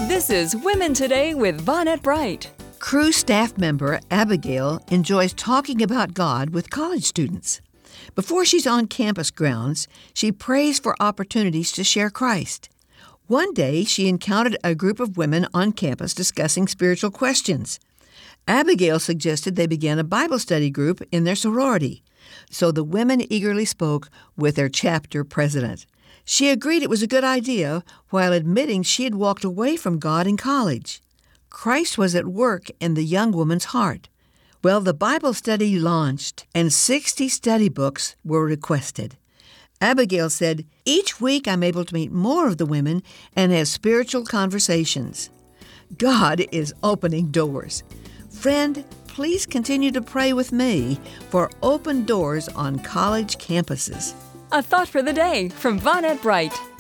This is Women Today with Vonette Bright. Cru staff member Abigail enjoys talking about God with college students. Before she's on campus grounds, she prays for opportunities to share Christ. One day, she encountered a group of women on campus discussing spiritual questions. Abigail suggested they begin a Bible study group in their sorority. So the women eagerly spoke with their chapter president. She agreed it was a good idea while admitting she had walked away from God in college. Christ was at work in the young woman's heart. Well, the Bible study launched, and 60 study books were requested. Abigail said, "Each week I'm able to meet more of the women and have spiritual conversations." God is opening doors. Friend, please continue to pray with me for open doors on college campuses. A thought for the day from Vonette Bright.